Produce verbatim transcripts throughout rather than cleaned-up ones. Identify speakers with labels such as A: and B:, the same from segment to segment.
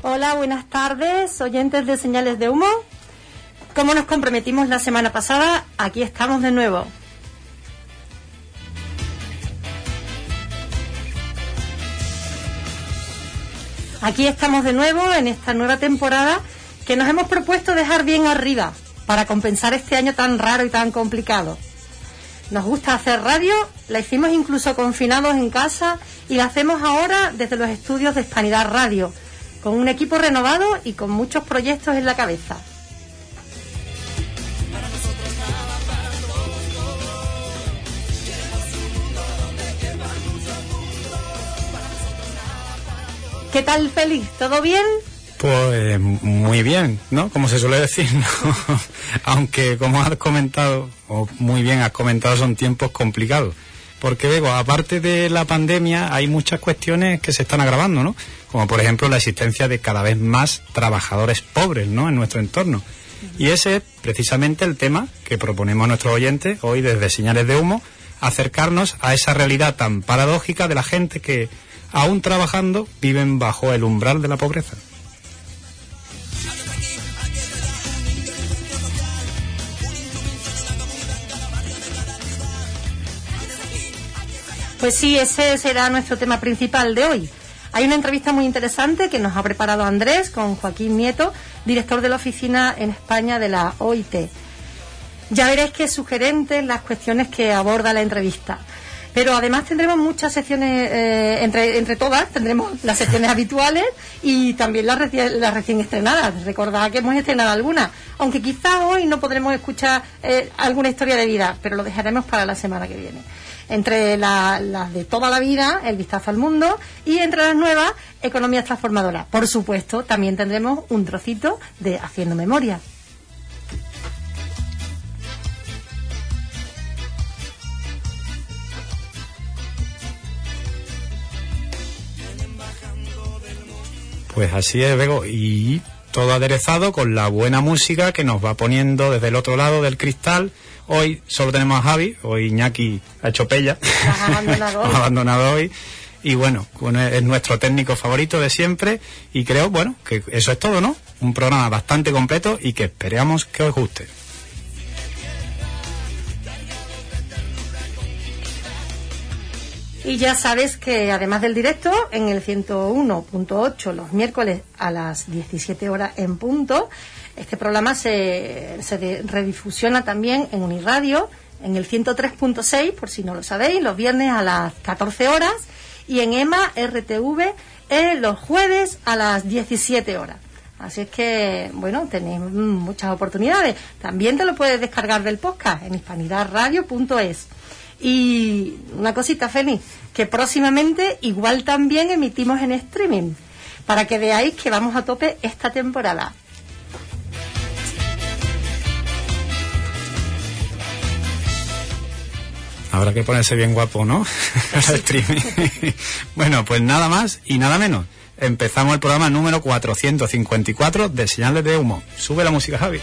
A: Hola, buenas tardes, oyentes de Señales de Humo. Como nos comprometimos la semana pasada, aquí estamos de nuevo. Aquí estamos de nuevo en esta nueva temporada que nos hemos propuesto dejar bien arriba para compensar este año tan raro y tan complicado. Nos gusta hacer radio, la hicimos incluso confinados en casa y la hacemos ahora desde los estudios de Hispanidad Radio, con un equipo renovado y con muchos proyectos en la cabeza. ¿Qué tal, Félix? ¿Todo bien?
B: Pues muy bien, ¿no? Como se suele decir, ¿no? Aunque, como has comentado, o muy bien has comentado, son tiempos complicados. Porque, Bego, aparte de la pandemia, hay muchas cuestiones que se están agravando, ¿no? Como, por ejemplo, la existencia de cada vez más trabajadores pobres, ¿no?, en nuestro entorno. Y ese es precisamente el tema que proponemos a nuestros oyentes hoy desde Señales de Humo, acercarnos a esa realidad tan paradójica de la gente que, aún trabajando, viven bajo el umbral de la pobreza.
A: Pues sí, ese será nuestro tema principal de hoy. Hay una entrevista muy interesante que nos ha preparado Andrés con Joaquín Nieto, director de la oficina en España de la O I T. Ya veréis qué sugerentes las cuestiones que aborda la entrevista. Pero además tendremos muchas secciones, eh, entre, entre todas, tendremos las secciones habituales y también las recién, las recién estrenadas. Recordad que hemos estrenado algunas, aunque quizás hoy no podremos escuchar eh, alguna historia de vida, pero lo dejaremos para la semana que viene. Entre las la de toda la vida, el vistazo al mundo, y entre las nuevas, economías transformadoras. Por supuesto, también tendremos un trocito de Haciendo Memoria.
B: Pues así es, Bego, y todo aderezado con la buena música que nos va poniendo desde el otro lado del cristal. Hoy solo tenemos a Javi, hoy Iñaki ha hecho pella,
A: Nos ha abandonado,
B: ha abandonado hoy, y bueno, es nuestro técnico favorito de siempre, y creo, bueno, que eso es todo, ¿no? Un programa bastante completo y que esperamos que os guste.
A: Y ya sabes que además del directo, en el ciento uno punto ocho los miércoles a las diecisiete horas en punto, este programa se, se de, redifusiona también en Uniradio, en el ciento tres punto seis, por si no lo sabéis, los viernes a las catorce horas, y en EMA R T V eh, los jueves a las diecisiete horas. Así es que, bueno, tenéis muchas oportunidades. También te lo puedes descargar del podcast en hispanidad radio punto es. Y una cosita, Félix, que próximamente igual también emitimos en streaming, para que veáis que vamos a tope esta temporada.
B: Habrá que ponerse bien guapo, ¿no? Para el streaming. Bueno, pues nada más y nada menos. Empezamos el programa número cuatrocientos cincuenta y cuatro de Señales de Humo. Sube la música, Javi.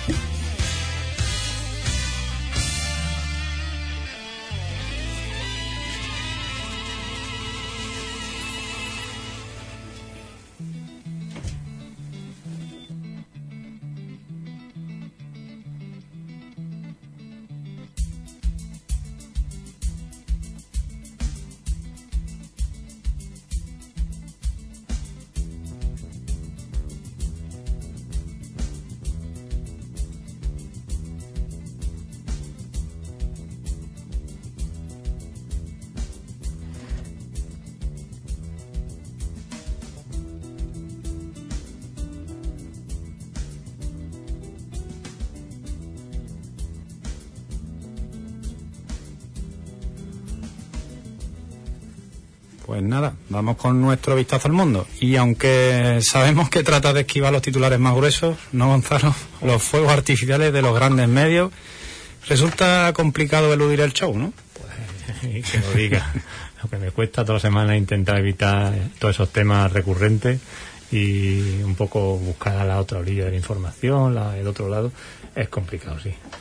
B: Pues nada, vamos con nuestro vistazo al mundo. Y aunque sabemos que trata de esquivar los titulares más gruesos, ¿no, Gonzalo? Los fuegos artificiales de los grandes medios, resulta complicado eludir el show, ¿no?
C: Pues, que lo diga. Lo que me cuesta toda la semana intentar evitar todos esos temas recurrentes y un poco buscar a la otra orilla de la información, la, el otro lado, es complicado, sí.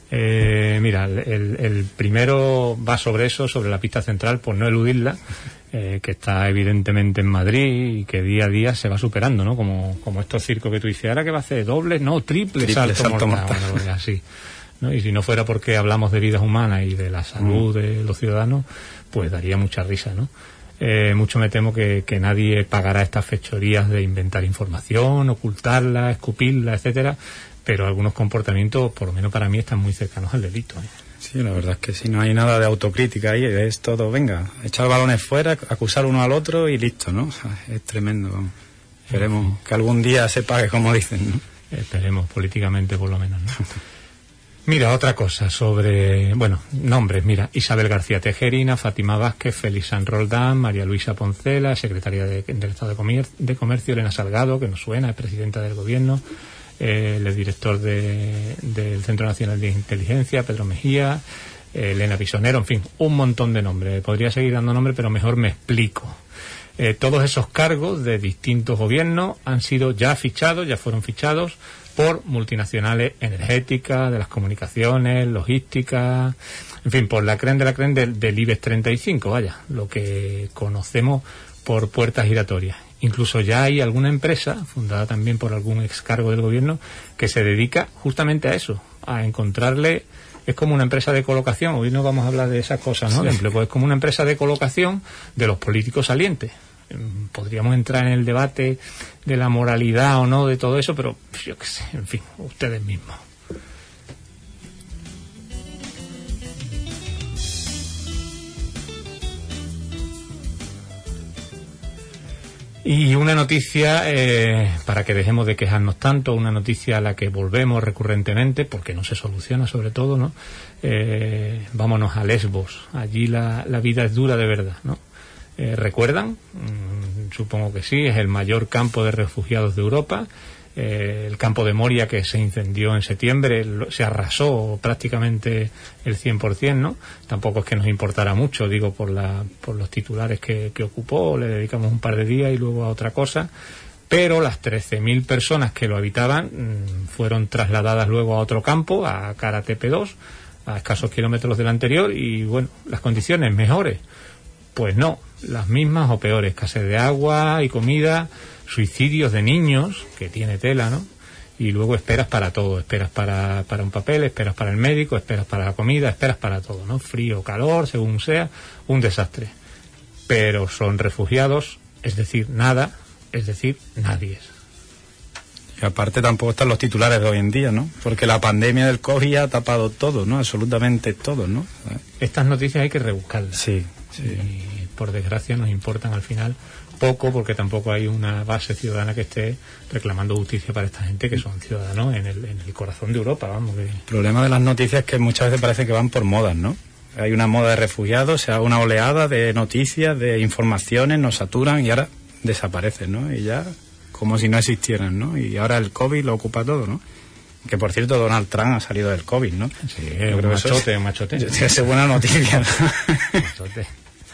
C: Eh, mira, el, el primero va sobre eso, sobre la pista central, por no eludirla, eh, que está evidentemente en Madrid y que día a día se va superando, ¿no? Como, como estos circos que tú dices, ¿ahora qué va a hacer? ¿Doble? No, triple, triple salto, salto mortal. mortal. Bueno, pues así, ¿no? Y si no fuera porque hablamos de vidas humanas y de la salud mm. de los ciudadanos, pues daría mucha risa, ¿no? Eh, mucho me temo que, que nadie pagará estas fechorías de inventar información, ocultarla, escupirla, etcétera, pero algunos comportamientos, por lo menos para mí, están muy cercanos al delito, ¿eh?
B: Sí, la verdad es que si no hay nada de autocrítica ahí, es todo, venga, echar balones fuera, acusar uno al otro y listo, ¿no? O sea, es tremendo, vamos. Esperemos que algún día se pague, como dicen, ¿no?
C: Esperemos, políticamente por lo menos, ¿no? Mira, otra cosa sobre, bueno, nombres, mira, Isabel García Tejerina, Fátima Vázquez, Félix San Roldán, María Luisa Poncela, secretaria de, del Estado de Comercio, de Comercio, Elena Salgado, que nos suena, es presidenta del Gobierno, eh, el director de, del Centro Nacional de Inteligencia, Pedro Mejía, eh, Elena Pisonero, en fin, un montón de nombres. Podría seguir dando nombres, pero mejor me explico. Eh, todos esos cargos de distintos gobiernos han sido ya fichados, ya fueron fichados por multinacionales energéticas, de las comunicaciones, logísticas, en fin, por la creen de la creen del, del IBEX treinta y cinco, vaya, lo que conocemos por puertas giratorias. Incluso ya hay alguna empresa, fundada también por algún excargo del gobierno, que se dedica justamente a eso, a encontrarle, es como una empresa de colocación, hoy no vamos a hablar de esas cosas, ¿no? Sí. De empleo, pues es como una empresa de colocación de los políticos salientes. Podríamos entrar en el debate de la moralidad o no de todo eso, pero yo qué sé, en fin, ustedes mismos. Y una noticia, eh, para que dejemos de quejarnos tanto, una noticia a la que volvemos recurrentemente, porque no se soluciona sobre todo, ¿no? Eh, vámonos a Lesbos, allí la, la vida es dura de verdad, ¿no? Eh, ¿Recuerdan? Mm, supongo que sí, es el mayor campo de refugiados de Europa. Eh, el campo de Moria, que se incendió en septiembre, lo, se arrasó prácticamente el cien por ciento, ¿no? Tampoco es que nos importara mucho, digo, por, la, por los titulares que, que ocupó, le dedicamos un par de días y luego a otra cosa. Pero las trece mil personas que lo habitaban mmm, fueron trasladadas luego a otro campo, a Kara Tepe dos, a escasos kilómetros del anterior, y bueno, las condiciones mejores. Pues no, las mismas o peores, escasez de agua y comida, suicidios de niños, que tiene tela, ¿no? Y luego esperas para todo, esperas para, para un papel, esperas para el médico, esperas para la comida, esperas para todo, ¿no? Frío, calor, según sea, un desastre. Pero son refugiados, es decir, nada, es decir, nadie.
B: Y aparte tampoco están los titulares de hoy en día, ¿no? Porque la pandemia del COVID ha tapado todo, ¿no? Absolutamente todo, ¿no?
C: Estas noticias hay que rebuscarlas.
B: Sí, sí.
C: Y por desgracia nos importan al final poco, porque tampoco hay una base ciudadana que esté reclamando justicia para esta gente, que son ciudadanos en el, en el corazón de Europa, vamos. Que... El
B: problema de las noticias es que muchas veces parece que van por modas, ¿no? Hay una moda de refugiados, se hace una oleada de noticias, de informaciones, nos saturan y ahora desaparecen, ¿no? Y ya como si no existieran, ¿no? Y ahora el COVID lo ocupa todo, ¿no? Que por cierto Donald Trump ha salido del COVID, ¿no?
C: Sí, es un machote, un machote.
B: Es buena noticia.
C: Machote.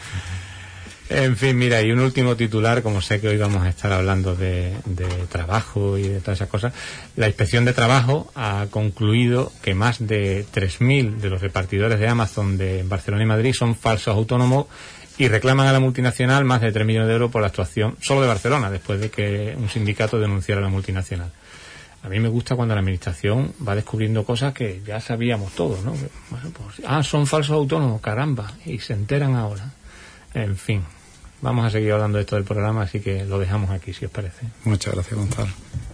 C: En fin, mira, y un último titular, como sé que hoy vamos a estar hablando de, de trabajo y de todas esas cosas. La Inspección de Trabajo ha concluido que más de tres mil de los repartidores de Amazon de Barcelona y Madrid son falsos autónomos y reclaman a la multinacional más de tres millones de euros por la actuación solo de Barcelona, después de que un sindicato denunciara a la multinacional. A mí me gusta cuando la administración va descubriendo cosas que ya sabíamos todos, ¿no? Bueno, pues, ah, son falsos autónomos, caramba, y se enteran ahora. En fin, vamos a seguir hablando de esto del programa, así que lo dejamos aquí, si os parece.
B: Muchas gracias, Gonzalo.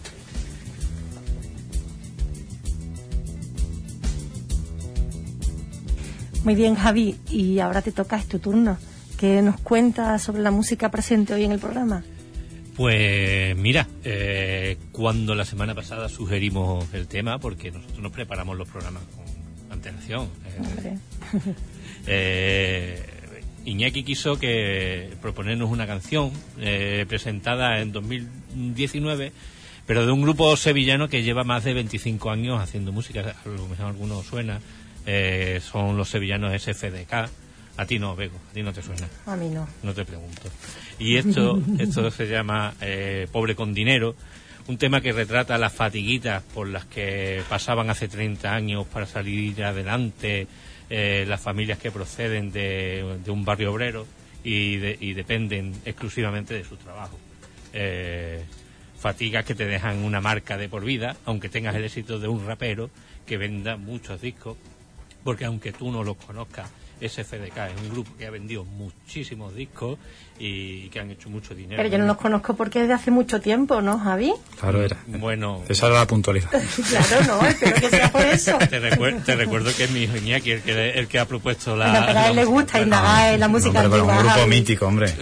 A: Muy bien, Javi, y ahora te toca, es tu turno. ¿Qué nos cuentas sobre la música presente hoy en el programa?
D: Pues mira, eh, cuando la semana pasada sugerimos el tema, porque nosotros nos preparamos los programas con antelación. Eh, eh, Iñaki quiso que proponernos una canción eh, presentada en dos mil diecinueve, pero de un grupo sevillano que lleva más de veinticinco años haciendo música. A lo mejor algunos suena, eh, son los sevillanos S F D K. A ti no, Bego, a ti no te suena.
A: A mí no.
D: No te pregunto. Y esto esto se llama eh, Pobre con Dinero, un tema que retrata las fatiguitas por las que pasaban hace treinta años para salir adelante eh, las familias que proceden de, de un barrio obrero y, de, y dependen exclusivamente de su trabajo. Eh, fatigas que te dejan una marca de por vida, aunque tengas el éxito de un rapero que venda muchos discos, porque aunque tú no los conozcas, S F D K es un grupo que ha vendido muchísimos discos y que han hecho mucho dinero.
A: Pero yo no los conozco porque es de hace mucho tiempo, ¿no, Javi?
B: Claro, era.
D: Bueno,
B: esa era la puntualidad.
A: Claro, no, espero que sea por eso.
D: Te, recuer te recuerdo que es mi hijo Iñaki el que, el que ha propuesto la...
A: No, pero a él le gusta indagar en la música
B: no, pero, pero un grupo
A: Javi.
B: mítico, hombre.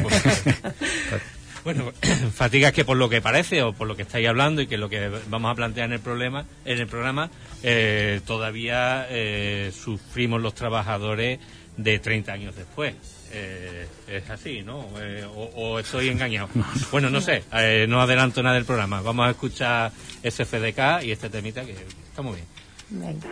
D: Bueno, fatigas que por lo que parece o por lo que estáis hablando y que lo que vamos a plantear en el problema, en el programa, eh, todavía eh, sufrimos los trabajadores de treinta años después. Eh, es así, ¿no? Eh, o, o estoy engañado. Bueno, no sé, eh, no adelanto nada del programa. Vamos a escuchar S F D K y este temita que está muy bien.
A: Venga.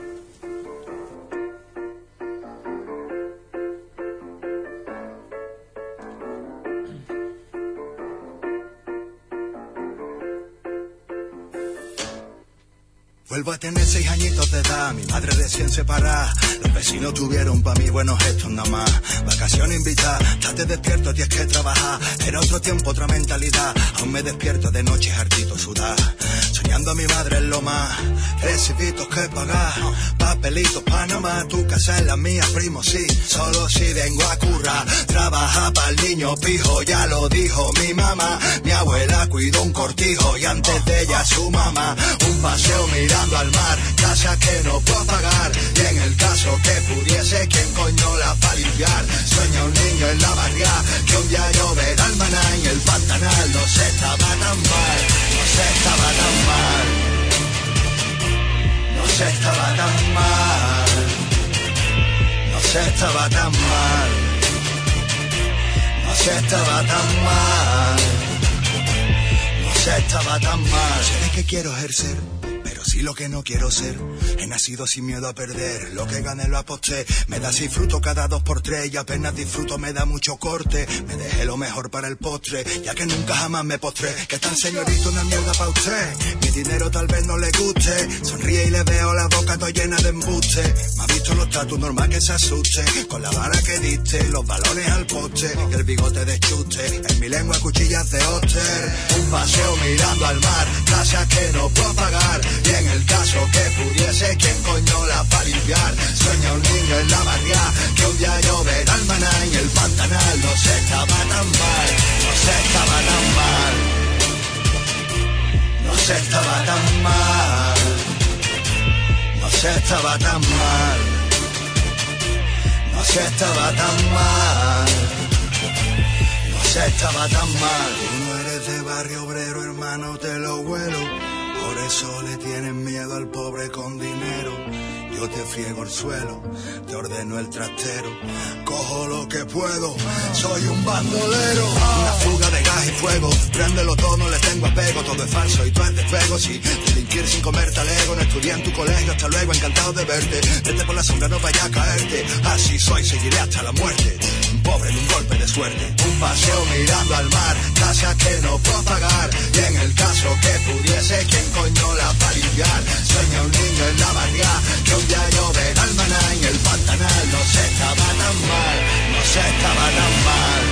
E: Vuelvo a tener seis añitos de edad, mi madre recién separada. Los vecinos tuvieron pa' mí buenos gestos nada más. Vacaciones invitadas, estate despierto, tienes que trabajar. Era otro tiempo, otra mentalidad. Aún me despierto de noche hartito sudar. Soñando a mi madre en lo más. Recibitos que pagar, papelitos Panamá. Tu casa es la mía, primo, sí. Solo si vengo a currar. Trabaja pa'l niño pijo, ya lo dijo mi mamá. Mi abuela cuidó un cortijo y antes de ella su mamá. Un paseo mirando al mar, casa que no puedo pagar. Y en el caso que pudiese, ¿quién coño la va a limpiar? Sueña un niño en la barria, que un día lloverá el maná en el pantanal. No se estaba tan mal, no se estaba tan mal. No se estaba tan mal. No se estaba tan mal. No se estaba tan mal. No se estaba tan mal. Sé de que quiero ejercer, sí lo que no quiero ser. He nacido sin miedo a perder, lo que gané lo aposté. Me da seis frutos cada dos por tres y apenas disfruto me da mucho corte. Me dejé lo mejor para el postre, ya que nunca jamás me postré. Que tan señorito una mierda pa' usted, mi dinero tal vez no le guste. Sonríe y le veo la boca toda llena de embuste. Me ha visto los tatus, normal que se asuste. Con la vara que diste, los balones al poste y el bigote de chuste. En mi lengua cuchillas de óster. Un paseo mirando al mar, casa que no puedo pagar. Y en el caso que pudiese, ¿quién coño la va a limpiar? Sueña un niño en la barria, que un día lloverá el maná en el pantanal. No se estaba tan mal, no se estaba tan mal. No se estaba tan mal. No se estaba tan mal. No se estaba tan mal. No se estaba tan mal. Tú no eres de barrio obrero, hermano, te lo huelo. Por eso le tienen miedo al pobre con dinero. Yo te friego el suelo, te ordeno el trastero, cojo lo que puedo, soy un bandolero. Una fuga de gas y fuego, préndelo todo, no le tengo apego. Todo es falso y tú es de fuego, sí. Delinquir sin comer talego, no estudié en tu colegio, hasta luego, encantado de verte. Vete por la sombra, no vaya a caerte. Así soy, seguiré hasta la muerte. Un pobre en un golpe de suerte. Un paseo mirando al mar, casa que no puedo pagar. Y en el caso que pudiese, ¿quién coño la va a limpiar? Sueña un niño en la barria, que un día lloverá el maná en el pantanal. No se estaba tan mal, no se estaba tan mal.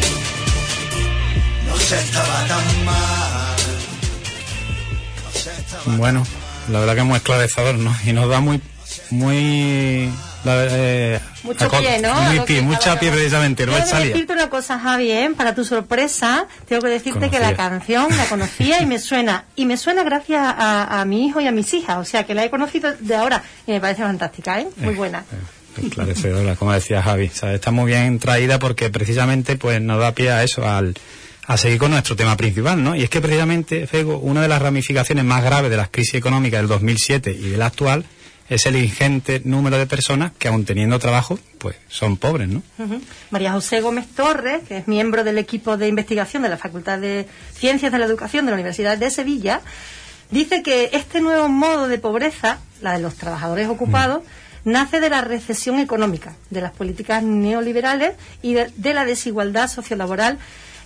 E: No se estaba tan mal. No se estaba
B: Bueno, la verdad que es muy esclarecedor, ¿no? Y nos da muy, muy... La, eh,
A: mucho pie, ¿no?
B: Muy pie, mucha pie precisamente, no
A: Tengo
B: me
A: que
B: salía.
A: decirte una cosa, Javi, ¿eh? Para tu sorpresa, tengo que decirte
B: Conocía.
A: que la canción la conocía y me suena. Y me suena gracias a, a mi hijo y a mis hijas, o sea que la he conocido de ahora y me parece fantástica, ¿eh? Muy buena.
B: Eh, eh, esclarecedora, como decía Javi. O sea, está muy bien traída porque precisamente pues nos da pie a eso, al, a seguir con nuestro tema principal, ¿no? Y es que precisamente, Fego, una de las ramificaciones más graves de las crisis económicas del dos mil siete y de la actual es el ingente número de personas que, aun teniendo trabajo, pues son pobres, ¿no?
A: Uh-huh. María José Gómez Torres, que es miembro del equipo de investigación de la Facultad de Ciencias de la Educación de la Universidad de Sevilla, dice que este nuevo modo de pobreza, la de los trabajadores ocupados, mm. nace de la recesión económica, de las políticas neoliberales y de, de la desigualdad sociolaboral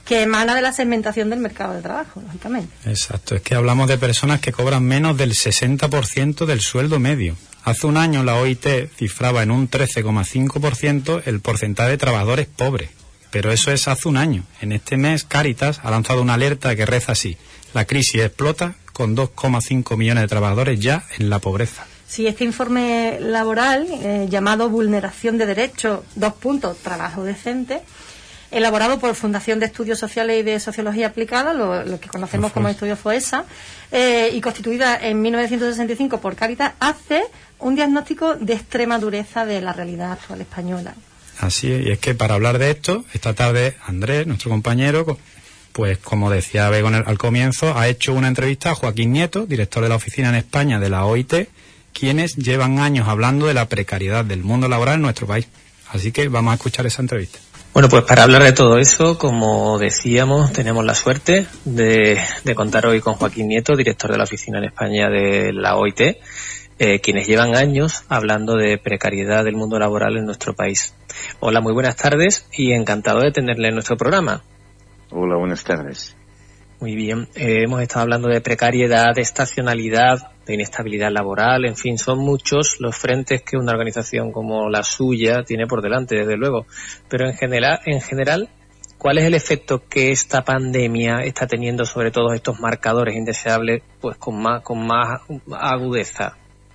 A: que emana de la segmentación del mercado de trabajo, lógicamente.
B: Exacto, es que hablamos de personas que cobran menos del sesenta por ciento del sueldo medio. Hace un año la O I T cifraba en un trece coma cinco por ciento el porcentaje de trabajadores pobres, pero eso es hace un año. En este mes Cáritas ha lanzado una alerta que reza así: la crisis explota con dos coma cinco millones de trabajadores ya en la pobreza.
A: Sí, este informe laboral, eh, llamado Vulneración de Derechos, dos puntos, trabajo decente, elaborado por Fundación de Estudios Sociales y de Sociología Aplicada, lo, lo que conocemos como Estudio FOESA, eh, y constituida en mil novecientos sesenta y cinco por Cáritas, hace un diagnóstico de extrema dureza de la realidad actual española.
B: Así es, y es que para hablar de esto, esta tarde Andrés, nuestro compañero, pues como decía Bego al comienzo, ha hecho una entrevista a Joaquín Nieto, director de la oficina en España de la O I T, quienes llevan años hablando de la precariedad del mundo laboral en nuestro país. Así que vamos a escuchar esa entrevista.
F: Bueno, pues para hablar de todo eso, como decíamos, tenemos la suerte de, de contar hoy con Joaquín Nieto, director de la oficina en España de la O I T, eh, quienes llevan años hablando de precariedad del mundo laboral en nuestro país. Hola, muy buenas tardes y encantado de tenerle en nuestro programa.
G: Hola, buenas tardes.
F: Muy bien, eh, hemos estado hablando de precariedad, de estacionalidad, de inestabilidad laboral, en fin, son muchos los frentes que una organización como la suya tiene por delante, desde luego. Pero en general, en general, ¿cuál es el efecto que esta pandemia está teniendo sobre todos estos marcadores indeseables, pues con más, con más agudeza?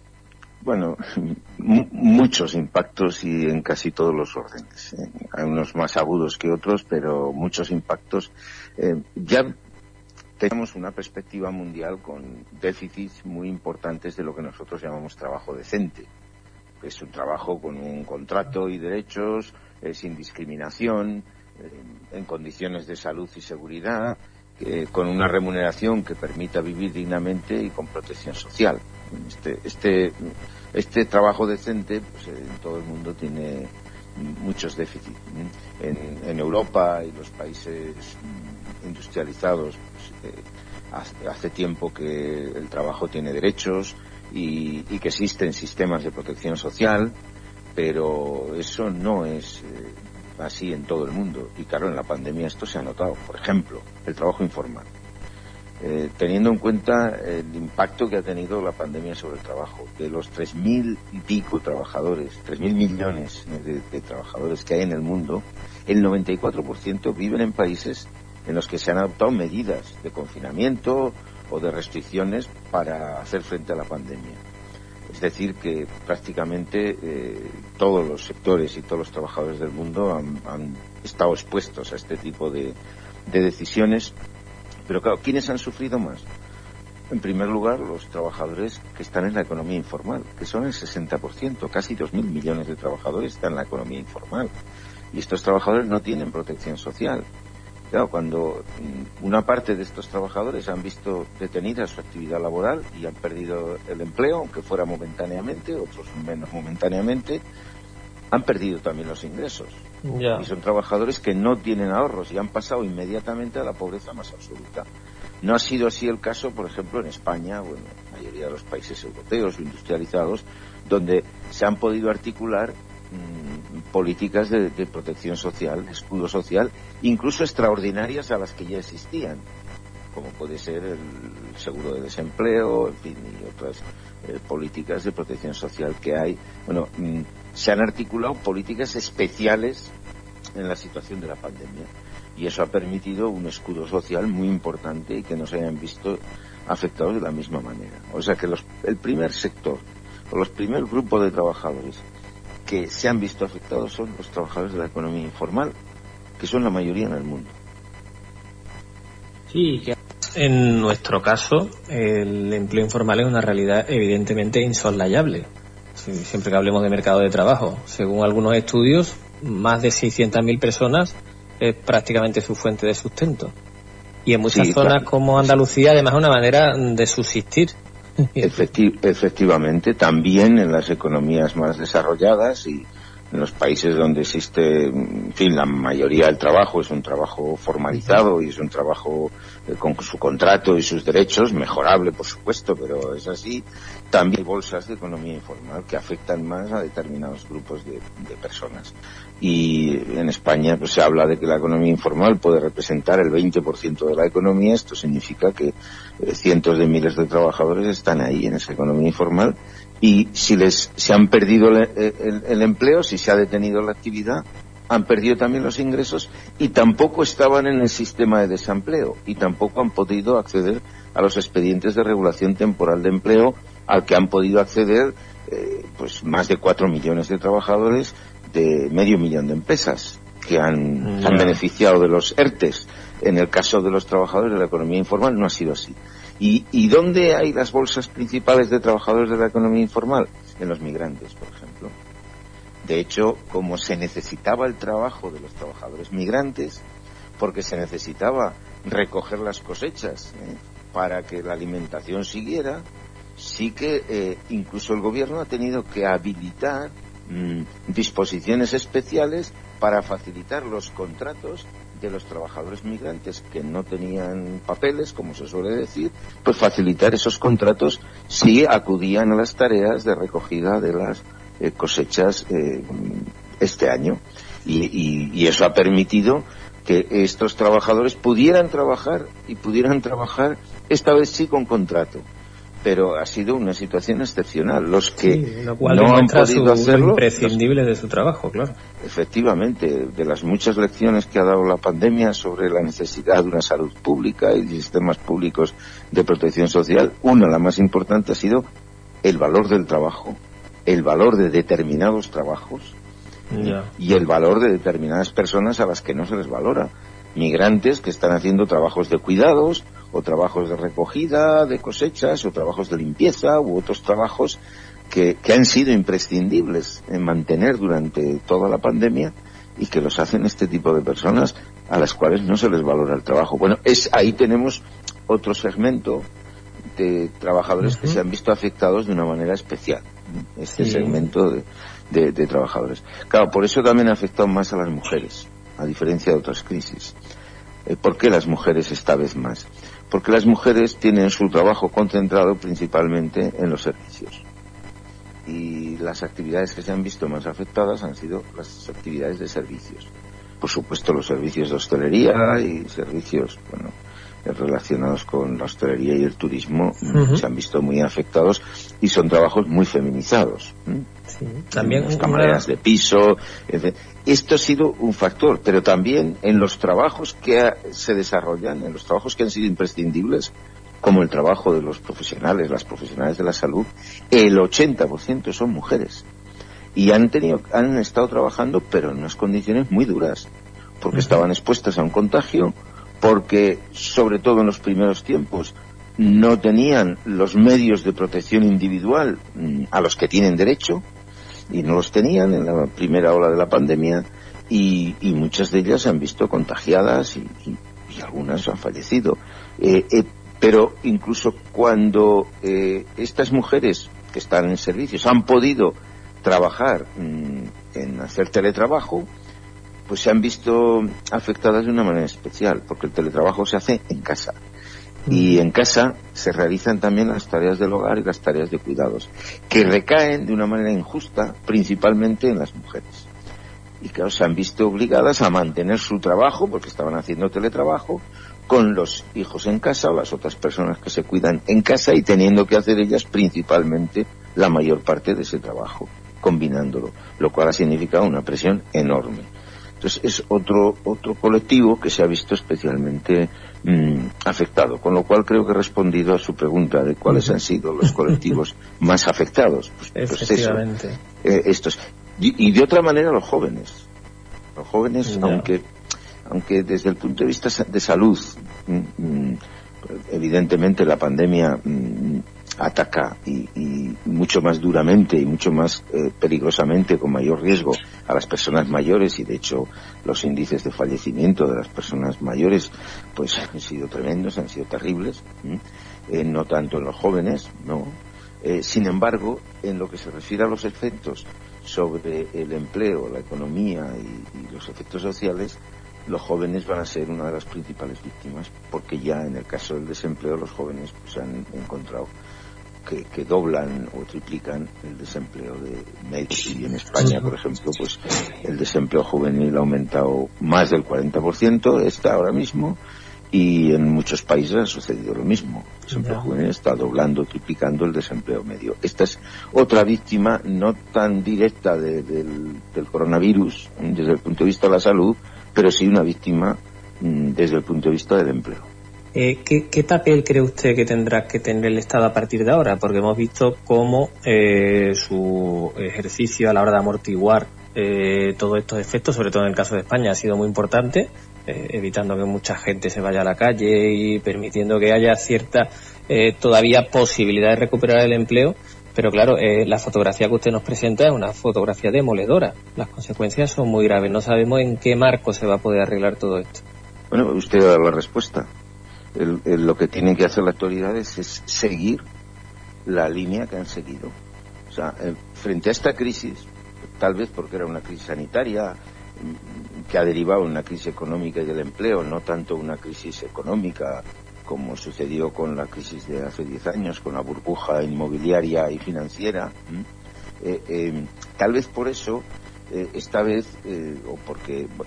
G: Bueno, m- muchos impactos y en casi todos los órdenes. ¿eh? Hay unos más agudos que otros, pero muchos impactos. Eh, ya tenemos una perspectiva mundial con déficits muy importantes de lo que nosotros llamamos trabajo decente. Es un trabajo con un contrato y derechos, eh, sin discriminación, eh, en condiciones de salud y seguridad, eh, con una remuneración que permita vivir dignamente y con protección social. Este, este, este trabajo decente, pues, en todo el mundo tiene muchos déficits. En, en Europa y los países industrializados, pues, eh, hace, hace tiempo que el trabajo tiene derechos y, y que existen sistemas de protección social, pero eso no es eh, así en todo el mundo. Y claro, en la pandemia esto se ha notado. Por ejemplo, el trabajo informal. Eh, teniendo en cuenta el impacto que ha tenido la pandemia sobre el trabajo, de los tres mil y pico trabajadores, tres mil millones de, de trabajadores que hay en el mundo, el noventa y cuatro por ciento viven en países en los que se han adoptado medidas de confinamiento o de restricciones para hacer frente a la pandemia. Es decir, que prácticamente eh, todos los sectores y todos los trabajadores del mundo han, han estado expuestos a este tipo de, de decisiones. Pero claro, ¿quiénes han sufrido más? En primer lugar, los trabajadores que están en la economía informal, que son el sesenta por ciento, casi dos mil millones de trabajadores están en la economía informal. Y estos trabajadores no tienen protección social. Claro, cuando una parte de estos trabajadores han visto detenida su actividad laboral y han perdido el empleo, aunque fuera momentáneamente, otros menos momentáneamente, han perdido también los ingresos.
F: Ya.
G: Y son trabajadores que no tienen ahorros y han pasado inmediatamente a la pobreza más absoluta. No ha sido así el caso, por ejemplo, en España o en la mayoría de los países europeos o industrializados, donde se han podido articular mmm, políticas de, de protección social, escudo social, incluso extraordinarias a las que ya existían, como puede ser el seguro de desempleo, en fin, y otras eh, políticas de protección social que hay. Bueno, mmm, se han articulado políticas especiales en la situación de la pandemia y eso ha permitido un escudo social muy importante y que no se hayan visto afectados de la misma manera. O sea que los, el primer sector o los primeros grupos de trabajadores que se han visto afectados son los trabajadores de la economía informal, que son la mayoría en el mundo.
F: Sí, que en nuestro caso el empleo informal es una realidad evidentemente insoslayable. Siempre que hablemos de mercado de trabajo, según algunos estudios, más de seiscientas mil personas es prácticamente su fuente de sustento. Y en muchas sí, zonas claro, como Andalucía, además, es una manera de subsistir.
G: Efecti- efectivamente, también en las economías más desarrolladas y en los países donde existe, en fin, la mayoría del trabajo es un trabajo formalizado y es un trabajo eh, con su contrato y sus derechos, mejorable por supuesto, pero es así. También hay bolsas de economía informal que afectan más a determinados grupos de, de personas. Y en España pues se habla de que la economía informal puede representar el veinte por ciento de la economía. Esto significa que eh, cientos de miles de trabajadores están ahí en esa economía informal, y si les se han perdido el, el, el empleo, si se ha detenido la actividad, han perdido también los ingresos, y tampoco estaban en el sistema de desempleo y tampoco han podido acceder a los expedientes de regulación temporal de empleo al que han podido acceder eh, pues más de cuatro millones de trabajadores de medio millón de empresas que han, yeah. han beneficiado de los ERTES. En el caso de los trabajadores de la economía informal no ha sido así. ¿Y, y dónde hay las bolsas principales de trabajadores de la economía informal? En los migrantes, por ejemplo. De hecho, como se necesitaba el trabajo de los trabajadores migrantes, porque se necesitaba recoger las cosechas ¿eh? para que la alimentación siguiera, sí que eh, incluso el gobierno ha tenido que habilitar mmm, disposiciones especiales para facilitar los contratos de los trabajadores migrantes que no tenían papeles, como se suele decir, pues facilitar esos contratos si acudían a las tareas de recogida de las eh, cosechas eh, este año. Y, y, y eso ha permitido que estos trabajadores pudieran trabajar y pudieran trabajar esta vez sí con contrato. Pero ha sido una situación excepcional. Los que
F: sí, lo cual
G: no han podido
F: su
G: hacerlo,
F: imprescindible los... de su trabajo, claro.
G: Efectivamente, de las muchas lecciones que ha dado la pandemia sobre la necesidad de una salud pública y de sistemas públicos de protección social, una, la más importante, ha sido el valor del trabajo, el valor de determinados trabajos
F: yeah.
G: y el valor de determinadas personas a las que no se les valora. Migrantes que están haciendo trabajos de cuidados, o trabajos de recogida de cosechas, o trabajos de limpieza, u otros trabajos que, que han sido imprescindibles en mantener durante toda la pandemia, y que los hacen este tipo de personas a las cuales no se les valora el trabajo. Bueno, es ahí tenemos otro segmento de trabajadores uh-huh. que se han visto afectados de una manera especial, este sí. segmento de, de, de trabajadores. Claro, por eso también ha afectado más a las mujeres, a diferencia de otras crisis. Eh, ¿Por qué las mujeres esta vez más? Porque las mujeres tienen su trabajo concentrado principalmente en los servicios. Y las actividades que se han visto más afectadas han sido las actividades de servicios. Por supuesto, los servicios de hostelería y servicios, bueno, relacionados con la hostelería y el turismo uh-huh. se han visto muy afectados, y son trabajos muy feminizados.
F: Sí, también
G: las camareras una... de piso, etcétera. Esto ha sido un factor, pero también en los trabajos que se desarrollan, en los trabajos que han sido imprescindibles, como el trabajo de los profesionales, las profesionales de la salud, el ochenta por ciento son mujeres, y han tenido, han estado trabajando, pero en unas condiciones muy duras, porque uh-huh. estaban expuestas a un contagio, porque sobre todo en los primeros tiempos no tenían los medios de protección individual mmm, a los que tienen derecho, y no los tenían en la primera ola de la pandemia, y, y muchas de ellas se han visto contagiadas y, y, y algunas han fallecido. Eh, eh, pero incluso cuando eh, estas mujeres que están en servicios han podido trabajar mmm, en hacer teletrabajo, pues se han visto afectadas de una manera especial, porque el teletrabajo se hace en casa. Y en casa se realizan también las tareas del hogar y las tareas de cuidados, que recaen de una manera injusta principalmente en las mujeres. Y claro, se han visto obligadas a mantener su trabajo, porque estaban haciendo teletrabajo, con los hijos en casa o las otras personas que se cuidan en casa, y teniendo que hacer ellas principalmente la mayor parte de ese trabajo, combinándolo, lo cual ha significado una presión enorme. Entonces es otro otro colectivo que se ha visto especialmente mmm, afectado, con lo cual creo que he respondido a su pregunta de cuáles han sido los colectivos más afectados. Pues, pues
F: Efectivamente.
G: Eso, eh, estos y, y de otra manera los jóvenes, los jóvenes, no. aunque aunque desde el punto de vista de salud, mmm, evidentemente la pandemia mmm, ataca y, y mucho más duramente y mucho más eh, peligrosamente, con mayor riesgo, a las personas mayores, y de hecho los índices de fallecimiento de las personas mayores pues han sido tremendos, han sido terribles, eh, no tanto en los jóvenes, no. Eh, sin embargo, en lo que se refiere a los efectos sobre el empleo, la economía y, y los efectos sociales, los jóvenes van a ser una de las principales víctimas, porque ya en el caso del desempleo los jóvenes pues han encontrado que, que doblan o triplican el desempleo de medio. Y en España, por ejemplo, pues el desempleo juvenil ha aumentado más del cuarenta por ciento, está ahora mismo, y en muchos países ha sucedido lo mismo. El desempleo juvenil está doblando, triplicando el desempleo medio. Esta es otra víctima no tan directa de, del, del coronavirus desde el punto de vista de la salud, pero sí una víctima mmm, desde el punto de vista del empleo.
F: Eh, ¿qué, ¿Qué papel cree usted que tendrá que tener el Estado a partir de ahora? Porque hemos visto cómo eh, su ejercicio a la hora de amortiguar eh, todos estos efectos, sobre todo en el caso de España, ha sido muy importante, eh, evitando que mucha gente se vaya a la calle y permitiendo que haya cierta eh, todavía posibilidad de recuperar el empleo. Pero claro, eh, la fotografía que usted nos presenta es una fotografía demoledora. Las consecuencias son muy graves. No sabemos en qué marco se va a poder arreglar todo esto.
G: Bueno, usted ha dado la respuesta. El, el, lo que tienen que hacer las autoridades es seguir la línea que han seguido. O sea, eh, frente a esta crisis, tal vez porque era una crisis sanitaria que ha derivado en una crisis económica y del empleo, no tanto una crisis económica como sucedió con la crisis de hace diez años, con la burbuja inmobiliaria y financiera. Eh, eh, tal vez por eso, eh, esta vez, eh, o porque bueno,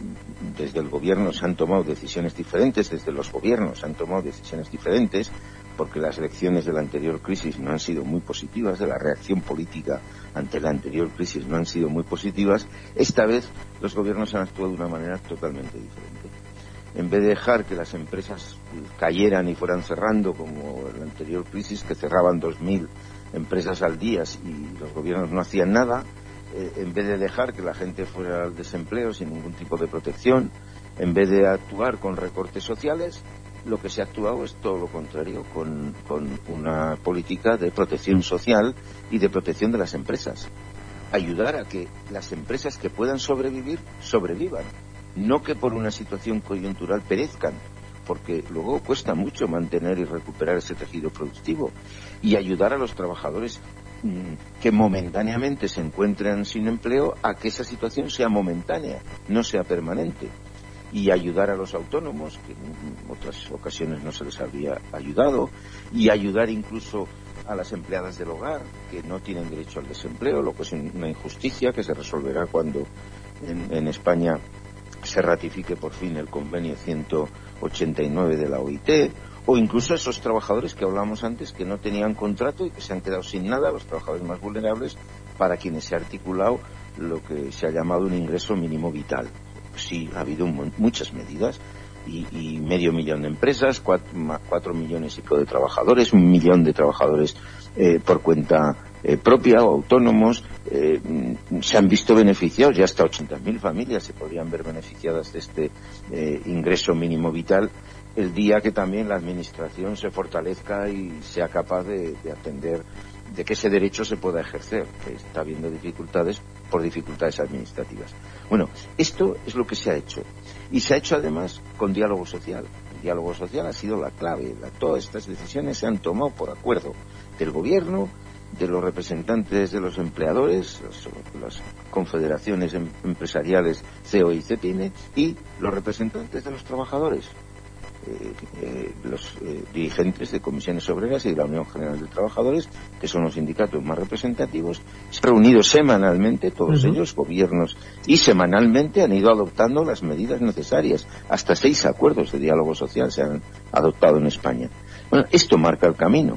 G: desde el gobierno se han tomado decisiones diferentes, desde los gobiernos se han tomado decisiones diferentes, porque las lecciones de la anterior crisis no han sido muy positivas, de la reacción política ante la anterior crisis no han sido muy positivas. Esta vez los gobiernos han actuado de una manera totalmente diferente. En vez de dejar que las empresas cayeran y fueran cerrando, como en la anterior crisis, que cerraban dos mil empresas al día y los gobiernos no hacían nada, eh, en vez de dejar que la gente fuera al desempleo sin ningún tipo de protección, en vez de actuar con recortes sociales, lo que se ha actuado es todo lo contrario, con, con una política de protección social y de protección de las empresas. Ayudar a que las empresas que puedan sobrevivir, sobrevivan. No que por una situación coyuntural perezcan, porque luego cuesta mucho mantener y recuperar ese tejido productivo, y ayudar a los trabajadores mmm, que momentáneamente se encuentran sin empleo a que esa situación sea momentánea, no sea permanente, y ayudar a los autónomos, que en otras ocasiones no se les había ayudado, y ayudar incluso a las empleadas del hogar, que no tienen derecho al desempleo, lo que es una injusticia que se resolverá cuando en, en España se ratifique por fin el convenio ciento ochenta y nueve de la O I T, o incluso esos trabajadores que hablábamos antes que no tenían contrato y que se han quedado sin nada, los trabajadores más vulnerables, para quienes se ha articulado lo que se ha llamado un ingreso mínimo vital. Sí, ha habido un, muchas medidas y, y medio millón de empresas, cuatro, cuatro millones y pico de trabajadores, un millón de trabajadores eh, por cuenta Eh, propia o autónomos, eh, se han visto beneficiados, ya hasta ochenta mil familias se podrían ver beneficiadas de este eh, ingreso mínimo vital, el día que también la administración se fortalezca y sea capaz de, de atender, de que ese derecho se pueda ejercer, que está habiendo dificultades por dificultades administrativas. Bueno, esto es lo que se ha hecho, y se ha hecho además con diálogo social. El diálogo social ha sido la clave. La, todas estas decisiones se han tomado por acuerdo del gobierno, de los representantes de los empleadores, los, las confederaciones em, empresariales C O I y C P I N E, y los representantes de los trabajadores, eh, eh, los eh, dirigentes de comisiones obreras y de la Unión General de Trabajadores, que son los sindicatos más representativos, se han reunido semanalmente, todos uh-huh. ellos, gobiernos, y semanalmente han ido adoptando las medidas necesarias. Hasta seis acuerdos de diálogo social se han adoptado en España. Bueno, esto marca el camino.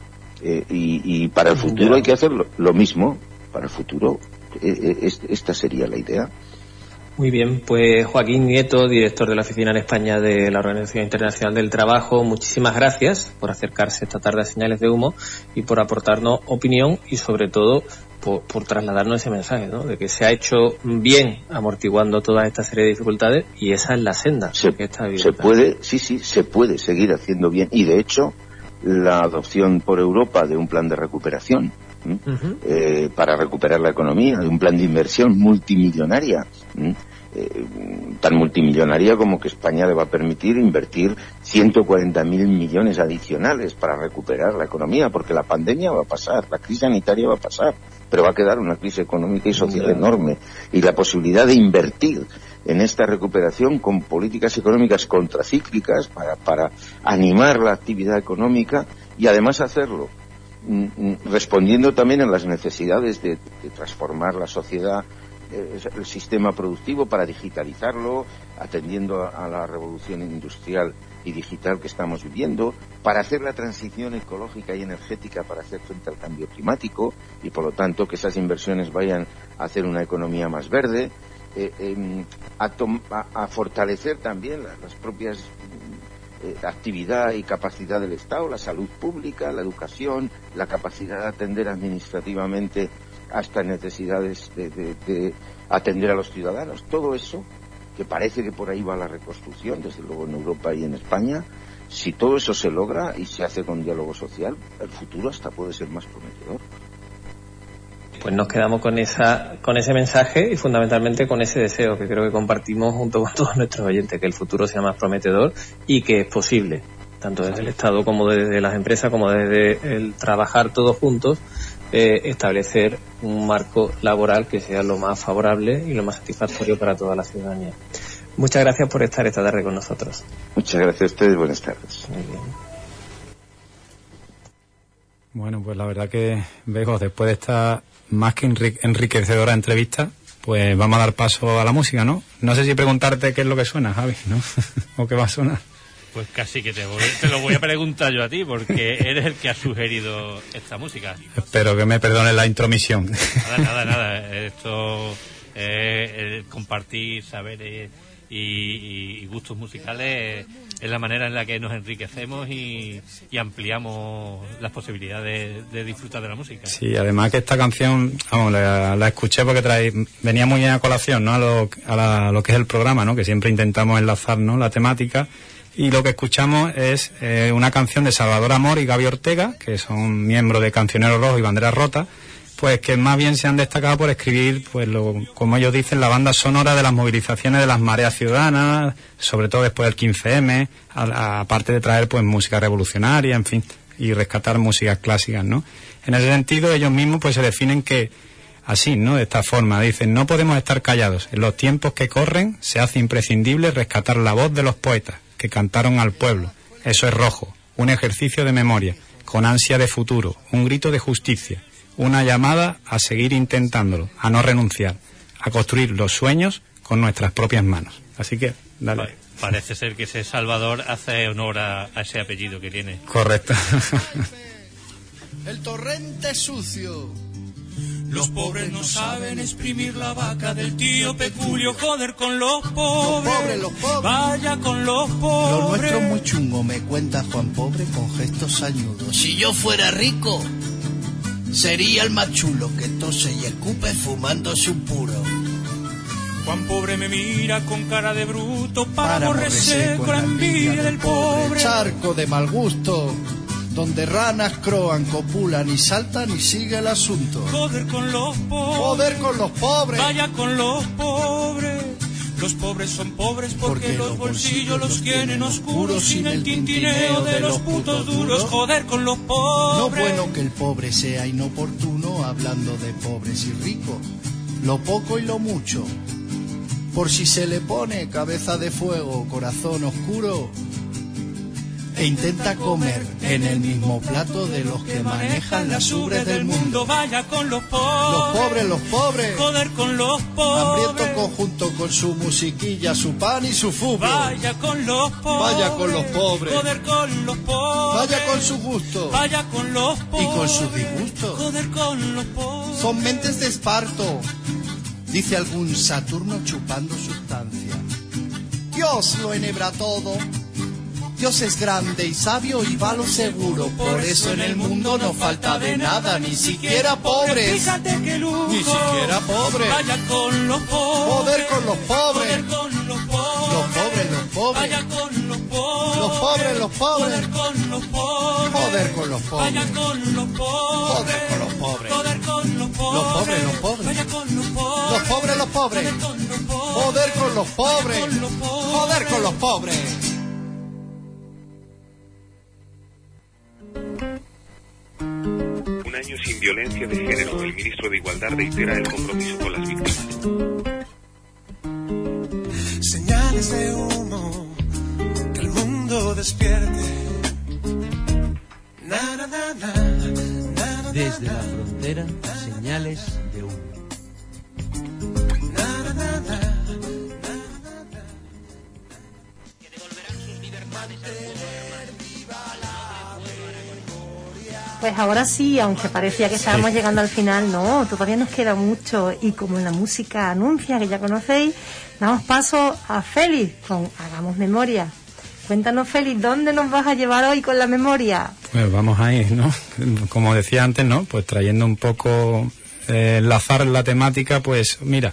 G: Eh, y, y para el futuro hay que hacer lo, lo mismo. Para el futuro eh, eh, esta sería la idea.
F: Muy bien, pues Joaquín Nieto, director de la Oficina en España de la Organización Internacional del Trabajo, muchísimas gracias por acercarse esta tarde a Señales de Humo y por aportarnos opinión y sobre todo por, por trasladarnos ese mensaje, ¿no? De que se ha hecho bien amortiguando toda esta serie de dificultades, y esa es la senda
G: se,
F: que está
G: se puede, sí, sí, se puede seguir haciendo bien, y de hecho la adopción por Europa de un plan de recuperación uh-huh. eh, para recuperar la economía, de un plan de inversión multimillonaria ¿m? eh, tan multimillonaria como que España le va a permitir invertir ciento cuarenta mil millones adicionales para recuperar la economía, porque la pandemia va a pasar, la crisis sanitaria va a pasar, pero va a quedar una crisis económica y social enorme, y la posibilidad de invertir en esta recuperación con políticas económicas contracíclicas para, para animar la actividad económica y además hacerlo respondiendo también a las necesidades de, de transformar la sociedad, eh, el sistema productivo para digitalizarlo, atendiendo a, a la revolución industrial y digital que estamos viviendo, para hacer la transición ecológica y energética para hacer frente al cambio climático y por lo tanto que esas inversiones vayan a hacer una economía más verde, eh, eh, a, a, a fortalecer también las, las propias Eh, actividad y capacidad del Estado, la salud pública, la educación, la capacidad de atender administrativamente a estas necesidades de, de, de atender a los ciudadanos. Todo eso, que parece que por ahí va la reconstrucción, desde luego en Europa y en España, si todo eso se logra y se hace con diálogo social, el futuro hasta puede ser más prometedor.
F: Pues nos quedamos con esa, con ese mensaje y fundamentalmente con ese deseo que creo que compartimos junto con todos nuestros oyentes, que el futuro sea más prometedor y que es posible, tanto desde el Estado como desde las empresas, como desde el trabajar todos juntos, eh, establecer un marco laboral que sea lo más favorable y lo más satisfactorio para toda la ciudadanía. Muchas gracias por estar esta tarde con nosotros.
G: Muchas gracias a ustedes, buenas tardes.
F: Muy bien.
B: Bueno, pues la verdad que, Bego, después de esta más que enriquecedora entrevista, pues vamos a dar paso a la música, ¿no? No sé si preguntarte qué es lo que suena, Javi, ¿no? ¿O qué va a sonar?
D: Pues casi que te, voy, te lo voy a preguntar yo a ti, porque eres el que ha sugerido esta música.
B: Espero que me perdones la intromisión.
D: Nada, nada, nada. Esto es eh, compartir saberes y, y gustos musicales, es la manera en la que nos enriquecemos y, y ampliamos las posibilidades de, de disfrutar de la música.
B: Sí, además que esta canción, vamos, la, la escuché porque trae, venía muy bien a colación, ¿no? A lo, a, la, a lo que es el programa, ¿no? Que siempre intentamos enlazar, ¿no? La temática. Y lo que escuchamos es eh, una canción de Salvador Amor y Gaby Ortega, que son miembros de Cancionero Rojo y Bandera Rota, pues que más bien se han destacado por escribir, pues lo, como ellos dicen, la banda sonora de las movilizaciones de las mareas ciudadanas, sobre todo después del quince eme, aparte de traer pues música revolucionaria, en fin, y rescatar músicas clásicas, ¿no? En ese sentido, ellos mismos pues se definen que así, ¿no? De esta forma, dicen: no podemos estar callados. En los tiempos que corren se hace imprescindible rescatar la voz de los poetas que cantaron al pueblo. Eso es rojo, un ejercicio de memoria, con ansia de futuro, un grito de justicia, una llamada a seguir intentándolo, a no renunciar, a construir los sueños con nuestras propias manos. Así que, dale.
D: Vale, parece ser que ese Salvador hace honor a, a ese apellido que tiene.
B: Correcto.
E: El torrente sucio.
H: Los pobres no saben exprimir la vaca del tío Peculio. Joder con los pobres,
E: los pobres, los pobres.
H: Vaya con los pobres.
E: Lo nuestro es muy chungo, me cuenta Juan Pobre con gestos sañudos. Si yo fuera rico, sería el más chulo que tose y escupe fumándose un puro.
H: Juan Pobre me mira con cara de bruto para aborrecer con la envidia del pobre.
E: Charco de mal gusto, donde ranas croan, copulan y saltan y sigue el asunto.
H: Joder con los pobres.
E: Joder con los pobres.
H: Vaya con los pobres. Los pobres son pobres porque, porque los bolsillos los tienen oscuros, sin el tintineo de los putos duros. Joder con los pobres.
E: No bueno que el pobre sea inoportuno, hablando de pobres y ricos, lo poco y lo mucho. Por si se le pone cabeza de fuego, corazón oscuro, e intenta comer en el mismo plato de los que manejan las ubres del mundo.
H: Vaya con los pobres.
E: Los pobres, los pobres.
H: Joder con los pobres.
E: Hambriento conjunto con su musiquilla, su pan y su fútbol.
H: Vaya con los pobres.
E: Vaya con los pobres.
H: Joder con los pobres.
E: Vaya con su gusto.
H: Vaya con los pobres.
E: Y con sus disgustos.
H: Joder con los pobres.
E: Son mentes de esparto, dice algún Saturno chupando sustancia. Dios lo enhebra todo. Dios es grande y sabio y va lo seguro. Por eso en el mundo no falta de nada, ni siquiera pobres.
H: Fíjate que lujo.
E: Ni siquiera pobres.
H: Vaya con los pobres.
E: Joder con los pobres.
H: Joder con los pobres.
E: Los pobres, los pobres.
H: Vaya con los pobres.
E: Los pobres, los pobres.
H: Joder con los pobres.
I: Joder con los pobres.
H: Vaya con los pobres.
I: Joder con los pobres.
H: Joder con los pobres.
I: Los pobres, los pobres.
H: Vaya con los pobres.
I: Los pobres, los pobres.
H: Joder con los pobres.
I: Joder con los pobres. Joder con los pobres.
J: Un año sin violencia de género. El ministro de Igualdad reitera el compromiso con las víctimas.
K: Señales de humo, que el mundo despierte. Na, na, na, na, na, na,
L: Desde la frontera, señales de humo.
K: na, na, na, na.
A: Pues ahora sí, aunque parecía que estábamos sí. llegando al final, no, todavía nos queda mucho. Y como en la música anuncia, que ya conocéis, damos paso a Félix con Hagamos Memoria. Cuéntanos, Félix, ¿dónde nos vas a llevar hoy con la memoria?
B: Pues vamos a ir, ¿no? Como decía antes, ¿no? Pues trayendo un poco, eh, enlazar la temática, pues mira,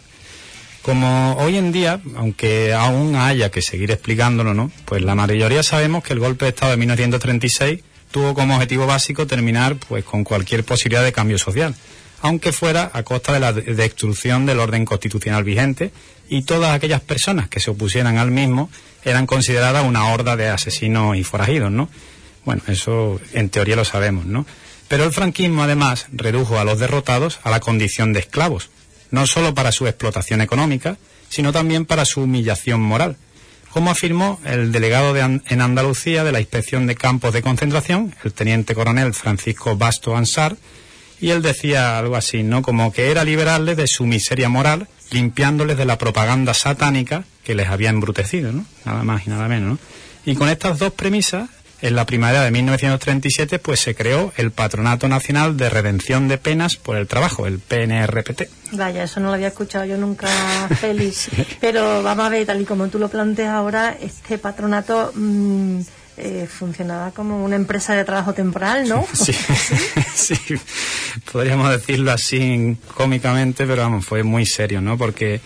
B: como hoy en día, aunque aún haya que seguir explicándolo, ¿no? Pues la mayoría sabemos que el golpe de Estado de mil novecientos treinta y seis tuvo como objetivo básico terminar pues con cualquier posibilidad de cambio social, aunque fuera a costa de la destrucción del orden constitucional vigente, y todas aquellas personas que se opusieran al mismo eran consideradas una horda de asesinos y forajidos, ¿no? Bueno, eso en teoría lo sabemos, ¿no? Pero el franquismo además redujo a los derrotados a la condición de esclavos, no solo para su explotación económica, sino también para su humillación moral, como afirmó el delegado de An- en Andalucía de la Inspección de Campos de Concentración, el teniente coronel Francisco Basto Ansar, y él decía algo así, ¿no? Como que era liberarles de su miseria moral, limpiándoles de la propaganda satánica que les había embrutecido, ¿no? Nada más y nada menos, ¿no? Y con estas dos premisas, en la primavera de mil novecientos treinta y siete, pues se creó el Patronato Nacional de Redención de Penas por el Trabajo, el P N R P T.
A: Vaya, eso no lo había escuchado yo nunca, Félix. Pero vamos a ver, tal y como tú lo planteas ahora, este patronato mmm, eh, funcionaba como una empresa de trabajo temporal, ¿no?
B: Sí, sí, podríamos decirlo así cómicamente, pero vamos, fue muy serio, ¿no? Porque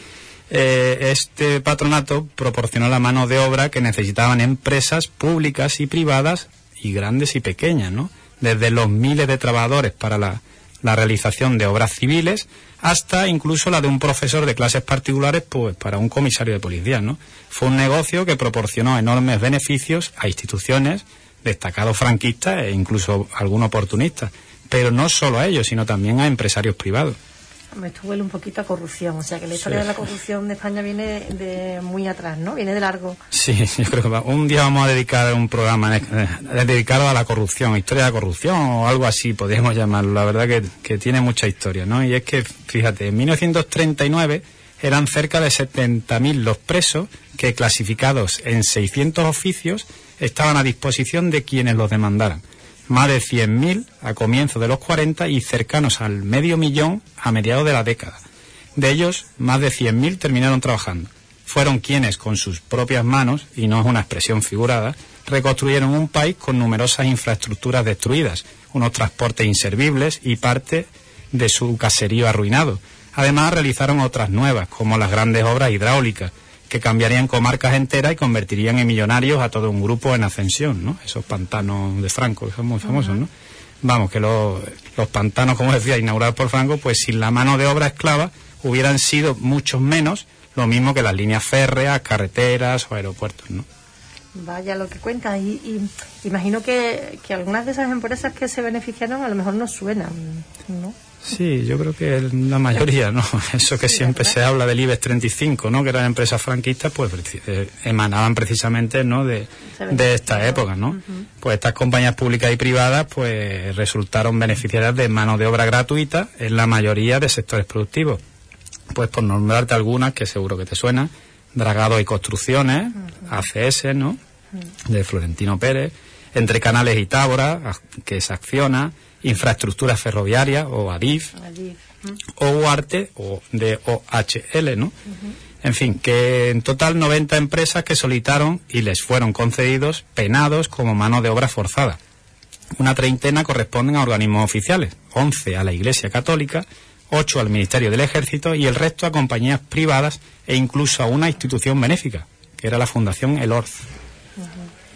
B: Eh, este patronato proporcionó la mano de obra que necesitaban empresas públicas y privadas, y grandes y pequeñas, ¿no? Desde los miles de trabajadores para la, la realización de obras civiles hasta incluso la de un profesor de clases particulares, pues para un comisario de policía, ¿no? Fue un negocio que proporcionó enormes beneficios a instituciones, destacados franquistas e incluso algunos oportunistas, pero no solo a ellos, sino también a empresarios privados.
A: Esto huele un poquito a corrupción, o sea que la historia
B: sí.
A: de la corrupción de España viene de muy atrás, ¿no? Viene de largo.
B: Sí, yo creo que un día vamos a dedicar un programa eh, dedicado a la corrupción, historia de la corrupción o algo así, podríamos llamarlo. La verdad que, que tiene mucha historia, ¿no? Y es que, fíjate, en mil novecientos treinta y nueve eran cerca de setenta mil los presos que, clasificados en seiscientos oficios, estaban a disposición de quienes los demandaran. Más de cien mil a comienzos de los cuarenta y cercanos al medio millón a mediados de la década. De ellos, más de cien mil terminaron trabajando. Fueron quienes, con sus propias manos, y no es una expresión figurada, reconstruyeron un país con numerosas infraestructuras destruidas, unos transportes inservibles y parte de su caserío arruinado. Además, realizaron otras nuevas, como las grandes obras hidráulicas, que cambiarían comarcas enteras y convertirían en millonarios a todo un grupo en ascensión, ¿no? Esos pantanos de Franco, que son muy famosos, ¿no? Vamos, que los, los pantanos, como decía, inaugurados por Franco, pues sin la mano de obra esclava hubieran sido muchos menos, lo mismo que las líneas férreas, carreteras o aeropuertos, ¿no?
A: Vaya lo que cuentas, y, y imagino que, que algunas de esas empresas que se beneficiaron a lo mejor no suenan, ¿no?
B: Sí, yo creo que la mayoría, ¿no? Eso que sí, siempre ¿verdad? Se habla del IBEX treinta y cinco, ¿no? Que eran empresas franquistas, pues eh, emanaban precisamente, ¿no? De, de esta época, ¿no? Uh-huh. Pues estas compañías públicas y privadas, pues resultaron beneficiarias de mano de obra gratuita en la mayoría de sectores productivos. Pues por nombrarte algunas que seguro que te suenan: Dragados y Construcciones, uh-huh. A C S, ¿no? Uh-huh. De Florentino Pérez, Entre Canales y Tábora, que es Acciona, Infraestructuras Ferroviarias, o ADIF, Adif. ¿Mm? O UARTE, o de O H L, ¿no? Uh-huh. En fin, que en total noventa empresas que solicitaron y les fueron concedidos penados como mano de obra forzada. Una treintena corresponden a organismos oficiales, once a la Iglesia Católica, ocho al Ministerio del Ejército y el resto a compañías privadas e incluso a una institución benéfica, que era la Fundación El Orz.
A: Uh-huh. En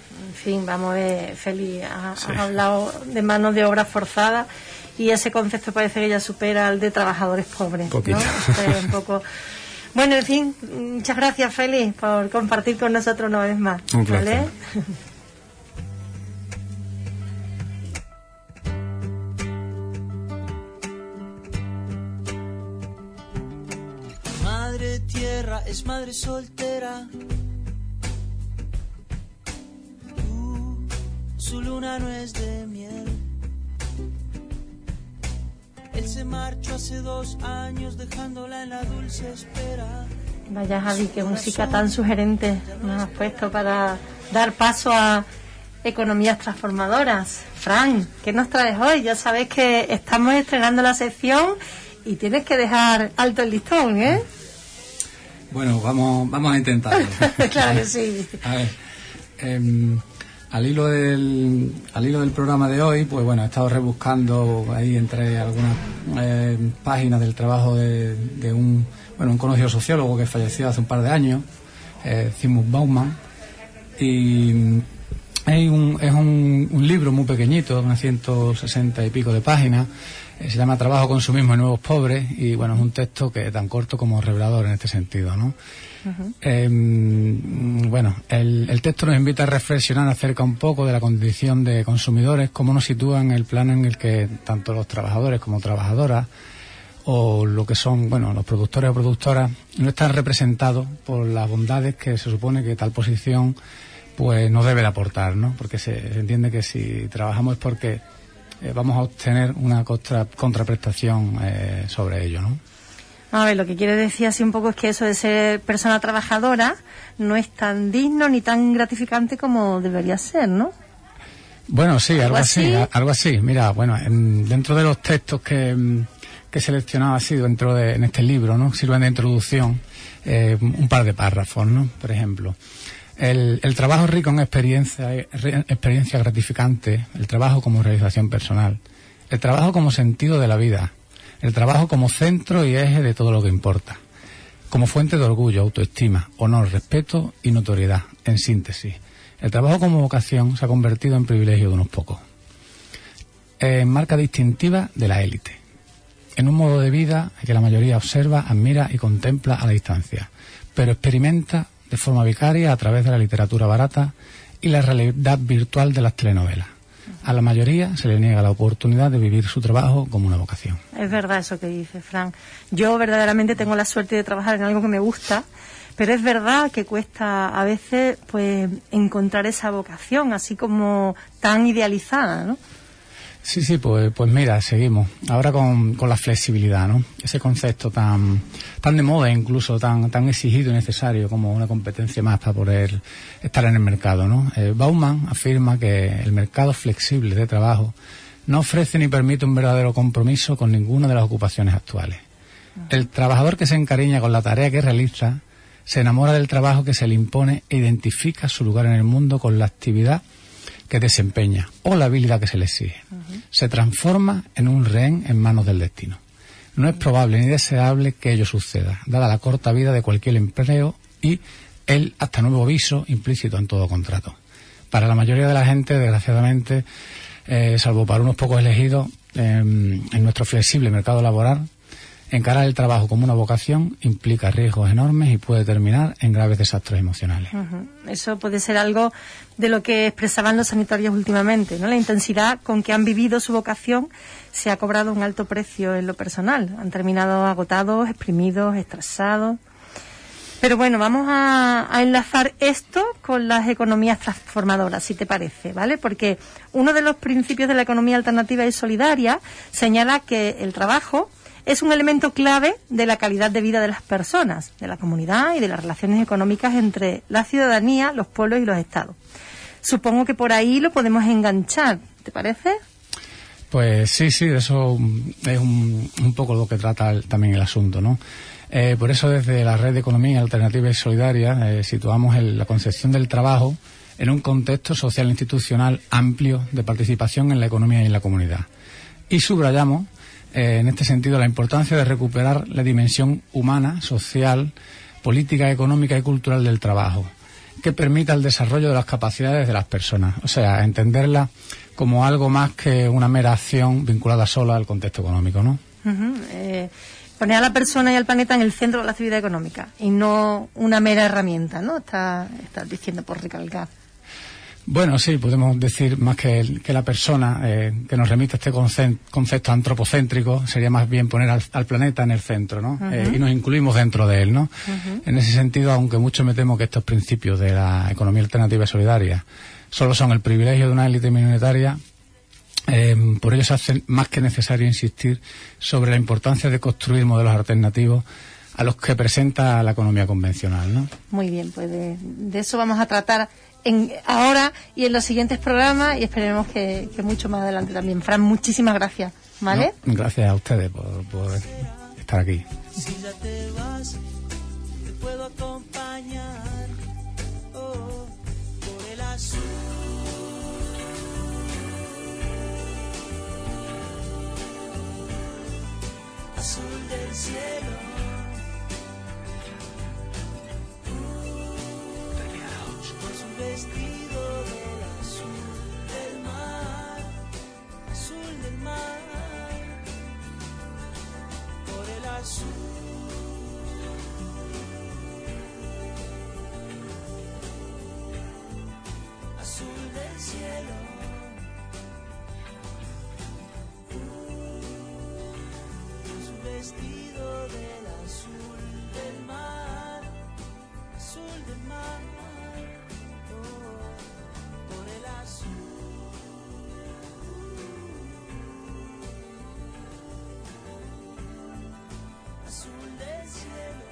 A: fin, vamos a ver, Feli, has
B: Sí.
A: hablado de mano de obra forzada y ese concepto parece que ya supera al de trabajadores pobres,
B: Poquito.
A: ¿no? O sea, un poco... Bueno, en fin, muchas gracias, Feli, por compartir con nosotros una vez más.
B: Un placer.
A: ¿Vale?
K: Madre tierra es madre soltera. Uh, su luna no es de miel. Él se marchó hace dos años dejándola en la dulce espera.
A: Vaya, Javi, qué música tan sugerente nos has puesto para dar paso a economías transformadoras. Fran, ¿qué nos traes hoy? Ya sabes que estamos estrenando la sección y tienes que dejar alto el listón, ¿eh?
B: Bueno, vamos, vamos a intentarlo.
A: Claro que sí.
B: A ver, eh, al hilo del al hilo del programa de hoy, pues bueno, he estado rebuscando ahí entre algunas eh, páginas del trabajo de, de un bueno un conocido sociólogo que falleció hace un par de años, eh, Zygmunt Bauman, y hay un, es un, un libro muy pequeñito, unas ciento sesenta y pico de páginas. Se llama Trabajo, Consumismo y Nuevos Pobres, y bueno, es un texto que es tan corto como revelador en este sentido, ¿no? Uh-huh. Eh, bueno, el, el texto nos invita a reflexionar acerca un poco de la condición de consumidores, cómo nos sitúa en el plano en el que tanto los trabajadores como trabajadoras, o lo que son, bueno, los productores o productoras, no están representados por las bondades que se supone que tal posición pues nos debe de aportar, ¿no? Porque se, se entiende que si trabajamos es porque Eh, vamos a obtener una contra, contraprestación eh, sobre ello, ¿no?
A: A ver, lo que quiere decir así un poco es que eso de ser persona trabajadora no es tan digno ni tan gratificante como debería ser, ¿no?
B: Bueno, sí, algo, algo así, así, algo así. Mira, bueno, en, dentro de los textos que, que he seleccionado así dentro de en este libro, ¿no? Sirven de introducción eh, un par de párrafos, ¿no? Por ejemplo, El, el trabajo rico en experiencia, experiencia gratificante, el trabajo como realización personal, el trabajo como sentido de la vida, el trabajo como centro y eje de todo lo que importa, como fuente de orgullo, autoestima, honor, respeto y notoriedad, en síntesis. El trabajo como vocación se ha convertido en privilegio de unos pocos, en marca distintiva de la élite, en un modo de vida que la mayoría observa, admira y contempla a la distancia, pero experimenta de forma vicaria a través de la literatura barata y la realidad virtual de las telenovelas. A la mayoría se le niega la oportunidad de vivir su trabajo como una vocación.
A: Es verdad eso que dice Fran. Yo verdaderamente tengo la suerte de trabajar en algo que me gusta, pero es verdad que cuesta a veces pues encontrar esa vocación así como tan idealizada, ¿no?
B: Sí, sí, pues, pues mira, seguimos. Ahora con, con la flexibilidad, ¿no? Ese concepto tan tan de moda, incluso tan tan exigido y necesario como una competencia más para poder estar en el mercado, ¿no? Eh, Bauman afirma que el mercado flexible de trabajo no ofrece ni permite un verdadero compromiso con ninguna de las ocupaciones actuales. El trabajador que se encariña con la tarea que realiza se enamora del trabajo que se le impone e identifica su lugar en el mundo con la actividad que desempeña o la habilidad que se le exige. Uh-huh. Se transforma en un rehén en manos del destino. No es probable ni deseable que ello suceda, dada la corta vida de cualquier empleo y el hasta nuevo aviso implícito en todo contrato. Para la mayoría de la gente, desgraciadamente, eh, salvo para unos pocos elegidos, eh, en nuestro flexible mercado laboral, encarar el trabajo como una vocación implica riesgos enormes y puede terminar en graves desastres emocionales.
A: Uh-huh. Eso puede ser algo de lo que expresaban los sanitarios últimamente, ¿no? La intensidad con que han vivido su vocación se ha cobrado un alto precio en lo personal. Han terminado agotados, exprimidos, estresados. Pero bueno, vamos a, a enlazar esto con las economías transformadoras, si te parece, ¿vale? Porque uno de los principios de la economía alternativa y solidaria señala que el trabajo es un elemento clave de la calidad de vida de las personas, de la comunidad y de las relaciones económicas entre la ciudadanía, los pueblos y los estados. Supongo que por ahí lo podemos enganchar, ¿te parece?
B: Pues sí, sí, eso es un, un poco lo que trata el, también el asunto, ¿no? Eh, por eso desde la Red de Economía Alternativa y Solidaria eh, situamos el, la concepción del trabajo en un contexto social e institucional amplio de participación en la economía y en la comunidad. Y subrayamos Eh, en este sentido, la importancia de recuperar la dimensión humana, social, política, económica y cultural del trabajo, que permita el desarrollo de las capacidades de las personas. O sea, entenderla como algo más que una mera acción vinculada sola al contexto económico, ¿no?
A: Uh-huh. Eh, poner a la persona y al planeta en el centro de la actividad económica y no una mera herramienta, ¿no? Está, está diciendo por recalcar.
B: Bueno, sí, podemos decir más que, el, que la persona eh, que nos remite este conce- concepto antropocéntrico sería más bien poner al, al planeta en el centro, ¿no? Uh-huh. Eh, y nos incluimos dentro de él, ¿no? Uh-huh. En ese sentido, aunque mucho me temo que estos principios de la economía alternativa y solidaria solo son el privilegio de una élite minoritaria, eh, por ello se hace más que necesario insistir sobre la importancia de construir modelos alternativos a los que presenta la economía convencional, ¿no?
A: Muy bien, pues de, de eso vamos a tratar en, ahora y en los siguientes programas y esperemos que, que mucho más adelante también. Fran, muchísimas gracias, ¿vale?
B: No, gracias a ustedes por, por estar aquí.
K: Si ya te vas, te puedo acompañar oh, por el azul. Azul del cielo. Vestido del azul del mar, azul del mar, por el azul. Azul del cielo. Su vestido del azul del mar, azul del mar. Azul del cielo,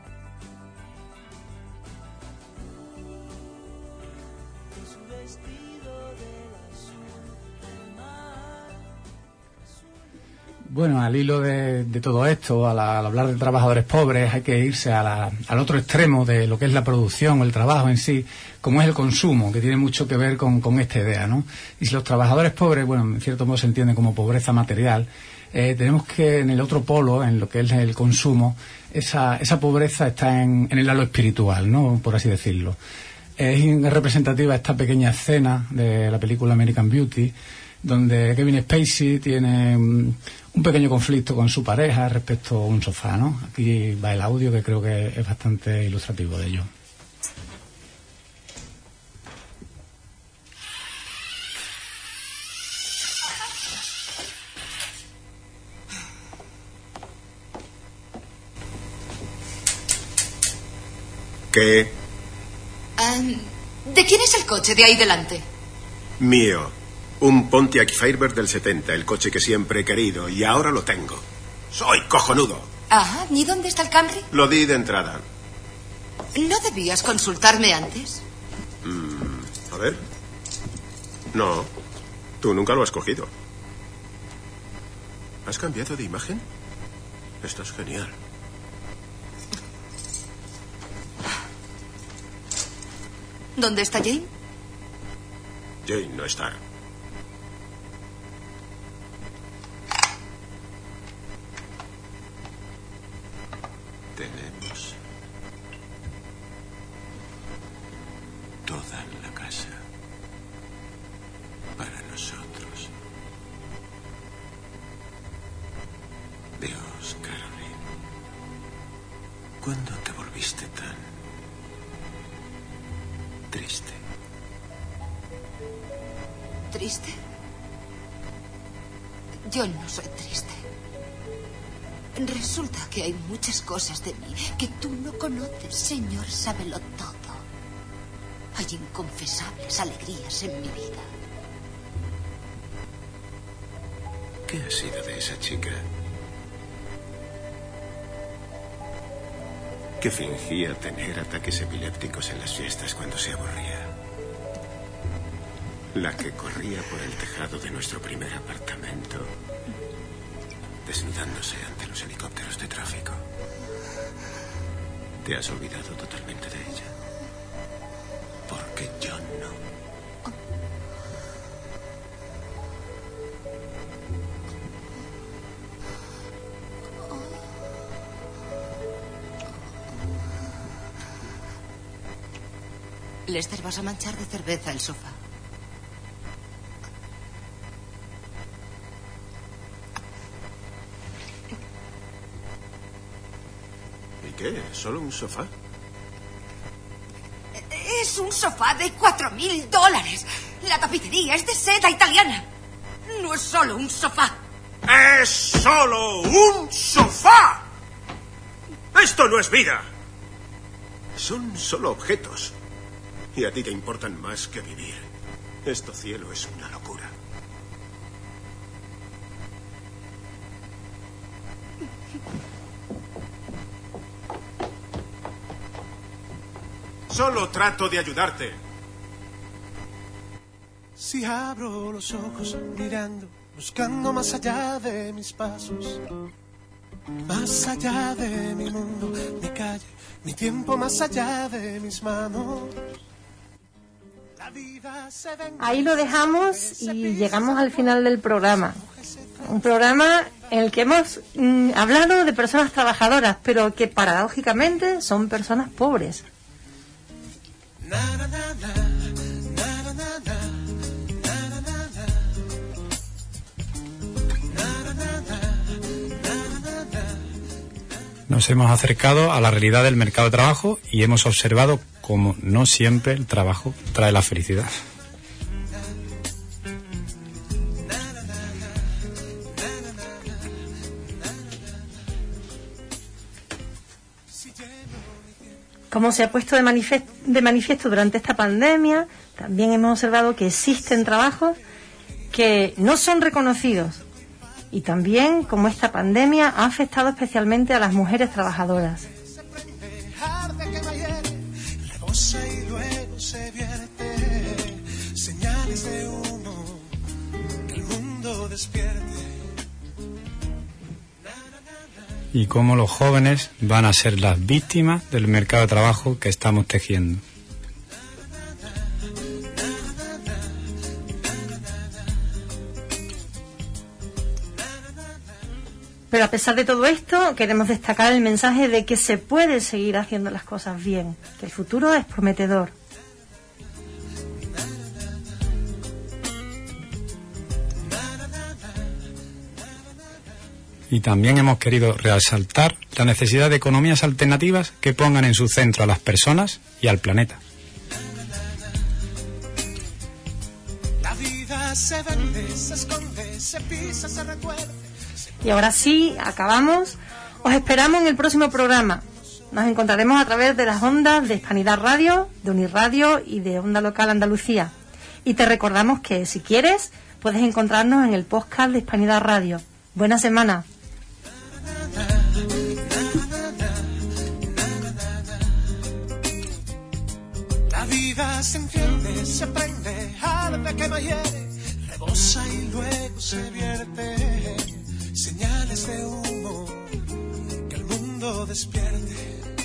K: su vestido del azul del mar.
B: Bueno, al hilo de, de todo esto, al, al hablar de trabajadores pobres, hay que irse a la, al otro extremo de lo que es la producción o el trabajo en sí, como es el consumo, que tiene mucho que ver con, con esta idea, ¿no? Y si los trabajadores pobres, bueno, en cierto modo se entiende como pobreza material, eh, tenemos que en el otro polo, en lo que es el consumo, esa, esa pobreza está en, en el halo espiritual, ¿no? Por así decirlo. Es representativa esta pequeña escena de la película American Beauty, donde Kevin Spacey tiene um, un pequeño conflicto con su pareja respecto a un sofá, ¿no? Aquí va el audio que creo que es bastante ilustrativo de ello.
M: ¿Qué?
N: Um, ¿De quién es el coche de ahí delante?
M: Mío. Un Pontiac Firebird del setenta, el coche que siempre he querido, y ahora lo tengo. ¡Soy cojonudo!
N: Ah, ¿y dónde está el Camry?
M: Lo di de entrada.
N: ¿No debías consultarme antes?
M: Mm, a ver. No, tú nunca lo has cogido. ¿Has cambiado de imagen? Estás genial.
N: ¿Dónde está Jane?
M: Jane no está. Tenemos toda la casa para nosotros. Dios, Caroline, ¿cuándo te volviste tan triste?
N: ¿Triste? Yo no soy triste. Resulta que hay muchas cosas de mí que tú no conoces, Señor, sábelo todo. Hay inconfesables alegrías en mi vida.
M: ¿Qué ha sido de esa chica? Que fingía tener ataques epilépticos en las fiestas cuando se aburría. La que corría por el tejado de nuestro primer apartamento, desnudándose ante los helicópteros de tráfico. ¿Te has olvidado totalmente de ella? Porque yo no.
N: Lester, vas a manchar de cerveza el sofá.
M: ¿Y qué? ¿Solo un sofá?
N: Es un sofá de cuatro mil dólares. La tapicería es de seda italiana. No es solo un sofá.
M: ¡Es solo un sofá! ¡Esto no es vida! Son solo objetos. Y a ti te importan más que vivir. Esto, cielo, es una locura. Solo trato de ayudarte.
O: Si abro los ojos mirando, buscando más allá de mis pasos, más allá de mi mundo, mi calle, mi tiempo, más allá de mis manos.
A: Ahí lo dejamos y llegamos al final del programa. Un programa en el que hemos mm, hablado de personas trabajadoras, pero que paradójicamente son personas pobres.
B: Nos hemos acercado a la realidad del mercado de trabajo y hemos observado cómo no siempre el trabajo trae la felicidad.
A: Como se ha puesto de manifiesto, de manifiesto durante esta pandemia, también hemos observado que existen trabajos que no son reconocidos. Y también como esta pandemia ha afectado especialmente a las mujeres trabajadoras.
O: Y luego se vierte, señales de humo, que el mundo despierte.
B: Y cómo los jóvenes van a ser las víctimas del mercado de trabajo que estamos tejiendo.
A: Pero a pesar de todo esto, queremos destacar el mensaje de que se puede seguir haciendo las cosas bien, que el futuro es prometedor.
B: Y también hemos querido resaltar la necesidad de economías alternativas que pongan en su centro a las personas y al planeta.
O: La vida se vende, se esconde, se pisa, se recuerda.
A: Y ahora sí, acabamos. Os esperamos en el próximo programa. Nos encontraremos a través de las ondas de Hispanidad Radio, de Unirradio y de Onda Local Andalucía. Y te recordamos que, si quieres, puedes encontrarnos en el podcast de Hispanidad Radio. Buena semana.
O: La vida se enciende, se prende, arde, quema, hiere, rebosa y luego se vierte. Señales de humo, que el mundo despierte.